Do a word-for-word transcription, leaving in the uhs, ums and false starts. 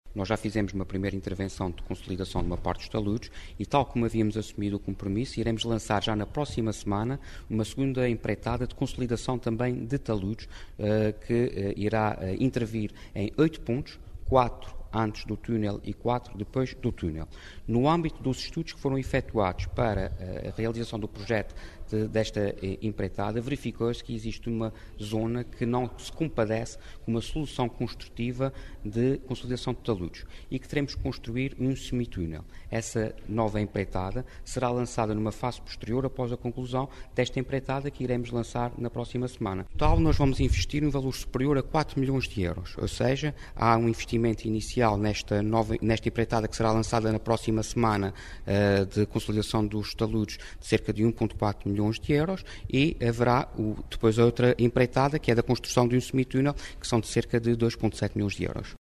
Nós já fizemos uma primeira intervenção de consolidação de uma parte dos taludes e, tal como havíamos assumido o compromisso, iremos lançar já na próxima semana uma segunda empreitada de consolidação também de taludes, uh, que uh, irá uh, intervir em oito pontos, quatro antes do túnel e quatro depois do túnel. No âmbito dos estudos que foram efetuados para a realização do projeto de, desta empreitada, verificou-se que existe uma zona que não se compadece com uma solução construtiva de consolidação de taludes e que teremos que construir um semitúnel. Essa nova empreitada será lançada numa fase posterior após a conclusão desta empreitada que iremos lançar na próxima semana. No total, nós vamos investir um valor superior a quatro milhões de euros, ou seja, há um investimento inicial Nesta, nova, nesta empreitada que será lançada na próxima semana uh, de consolidação dos taludes de cerca de um vírgula quatro milhões de euros e haverá o, depois outra empreitada que é da construção de um semitúnel que são de cerca de dois vírgula sete milhões de euros.